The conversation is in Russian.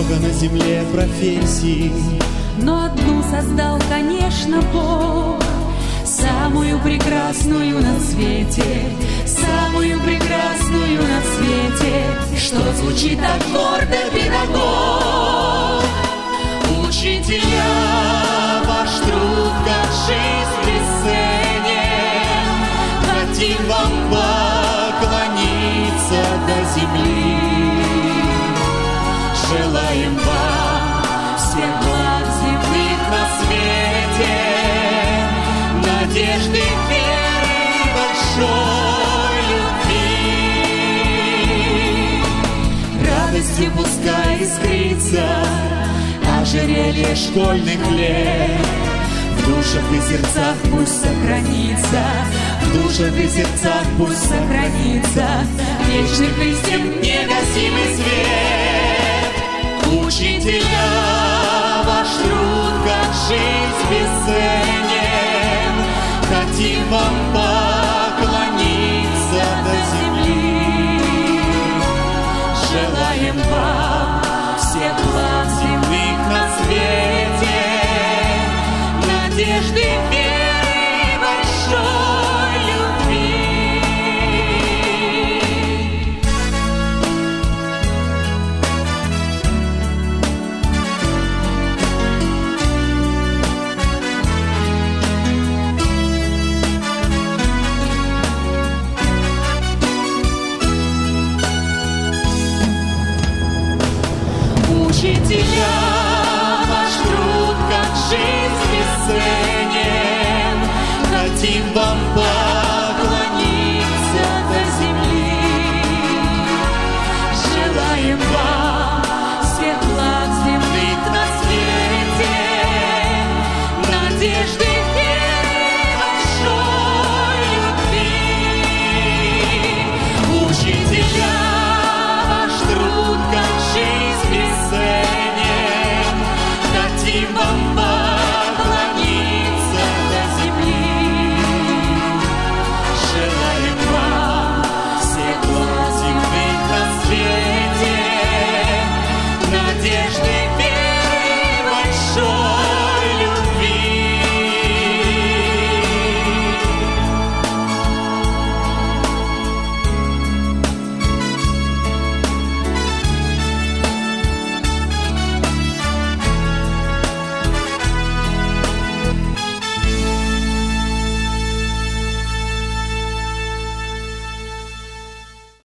много на земле профессий, но одну создал, конечно, Бог, самую прекрасную на свете, самую прекрасную на свете, что звучит так гордо, педагог. Учителя, ваш труд, как жизнь бесценен, хотим вам поклониться до земли. Желаем вам всех благ земных на свете, надежды, веры и большой любви. Радости пускай искрится ожерелье школьных лет, в душах и сердцах пусть сохранится, в душах и сердцах пусть сохранится вечный Христем негасимый свет. Учителя, ваш труд, как жизнь бесценен, хотим вам поклониться до земли. Желаем вам всех благ земных на свете, надежды, веры и большой любви. Учителя, ваш труд, как жизнь бесценен, хотим вам